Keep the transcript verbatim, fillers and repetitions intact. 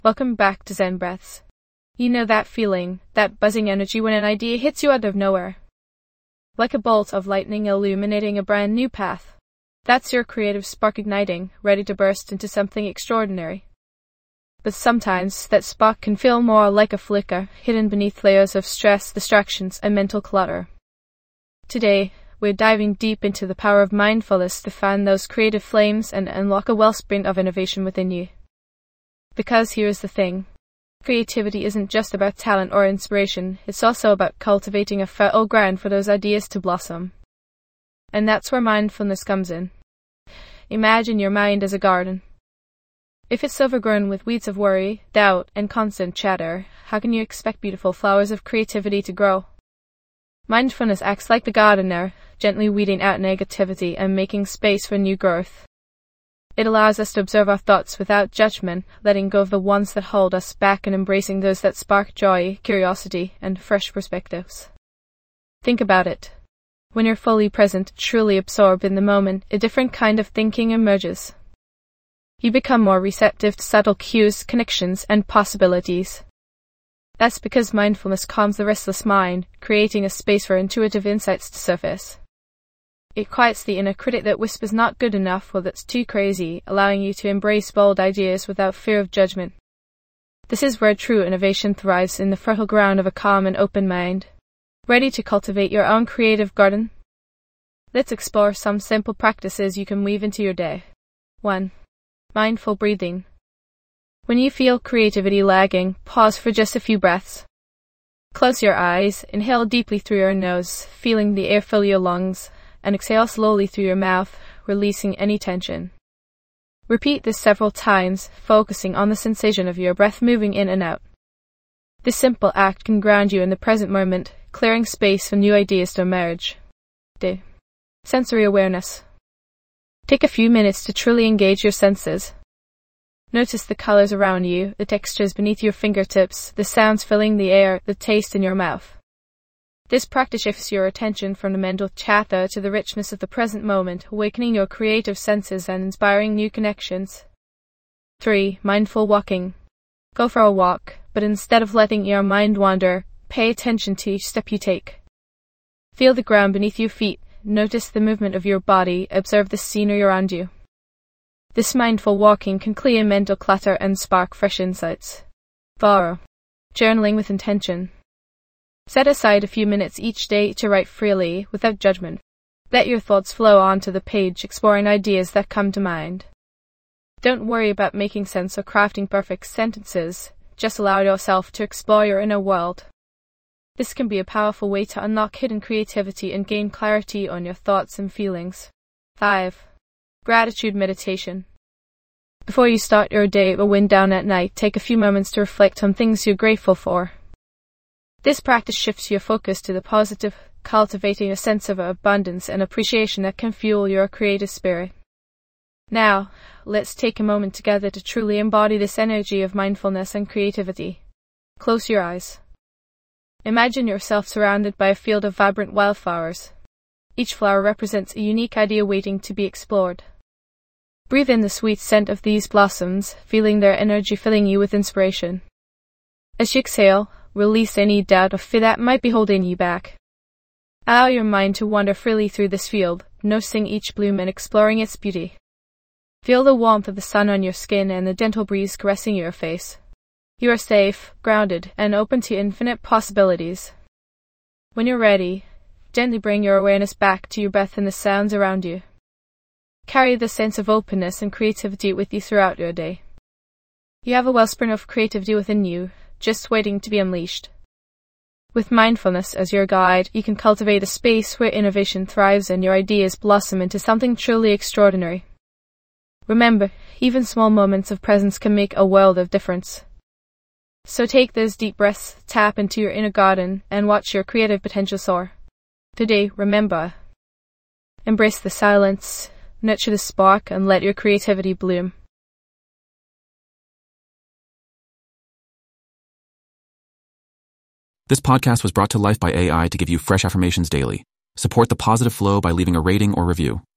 Welcome back to Zen Breaths. You know that feeling, that buzzing energy when an idea hits you out of nowhere. Like a bolt of lightning illuminating a brand new path. That's your creative spark igniting, ready to burst into something extraordinary. But sometimes, that spark can feel more like a flicker, hidden beneath layers of stress, distractions, and mental clutter. Today, we're diving deep into the power of mindfulness to fan those creative flames and unlock a wellspring of innovation within you. Because here's the thing. Creativity isn't just about talent or inspiration, it's also about cultivating a fertile ground for those ideas to blossom. And that's where mindfulness comes in. Imagine your mind as a garden. If it's overgrown with weeds of worry, doubt, and constant chatter, how can you expect beautiful flowers of creativity to grow? Mindfulness acts like the gardener, gently weeding out negativity and making space for new growth. It allows us to observe our thoughts without judgment, letting go of the ones that hold us back and embracing those that spark joy, curiosity, and fresh perspectives. Think about it. When you're fully present, truly absorbed in the moment, a different kind of thinking emerges. You become more receptive to subtle cues, connections, and possibilities. That's because mindfulness calms the restless mind, creating a space for intuitive insights to surface. It quiets the inner critic that whispers not good enough or that's too crazy, allowing you to embrace bold ideas without fear of judgment. This is where true innovation thrives, in the fertile ground of a calm and open mind. Ready to cultivate your own creative garden? Let's explore some simple practices you can weave into your day. one. Mindful breathing. When you feel creativity lagging, pause for just a few breaths. Close your eyes, inhale deeply through your nose, feeling the air fill your lungs, and exhale slowly through your mouth, releasing any tension. Repeat this several times, focusing on the sensation of your breath moving in and out. This simple act can ground you in the present moment, clearing space for new ideas to emerge. two. Sensory awareness. Take a few minutes to truly engage your senses. Notice the colors around you, the textures beneath your fingertips, the sounds filling the air, the taste in your mouth. This practice shifts your attention from the mental chatter to the richness of the present moment, awakening your creative senses and inspiring new connections. three. Mindful walking. Go for a walk, but instead of letting your mind wander, pay attention to each step you take. Feel the ground beneath your feet, notice the movement of your body, observe the scenery around you. This mindful walking can clear mental clutter and spark fresh insights. four. Journaling with intention. Set aside a few minutes each day to write freely, without judgment. Let your thoughts flow onto the page, exploring ideas that come to mind. Don't worry about making sense or crafting perfect sentences, just allow yourself to explore your inner world. This can be a powerful way to unlock hidden creativity and gain clarity on your thoughts and feelings. five. Gratitude meditation. Before you start your day or wind down at night, take a few moments to reflect on things you're grateful for. This practice shifts your focus to the positive, cultivating a sense of abundance and appreciation that can fuel your creative spirit. Now, let's take a moment together to truly embody this energy of mindfulness and creativity. Close your eyes. Imagine yourself surrounded by a field of vibrant wildflowers. Each flower represents a unique idea waiting to be explored. Breathe in the sweet scent of these blossoms, feeling their energy filling you with inspiration. As you exhale, release any doubt or fear that might be holding you back. Allow your mind to wander freely through this field, noticing each bloom and exploring its beauty. Feel the warmth of the sun on your skin and the gentle breeze caressing your face. You are safe, grounded, and open to infinite possibilities. When you're ready, gently bring your awareness back to your breath and the sounds around you. Carry the sense of openness and creativity with you throughout your day. You have a wellspring of creativity within you, just waiting to be unleashed. With mindfulness as your guide, you can cultivate a space where innovation thrives and your ideas blossom into something truly extraordinary. Remember, even small moments of presence can make a world of difference. So take those deep breaths, tap into your inner garden, and watch your creative potential soar. Today, remember, embrace the silence, nurture the spark, and let your creativity bloom. This podcast was brought to life by A I to give you fresh affirmations daily. Support the positive flow by leaving a rating or review.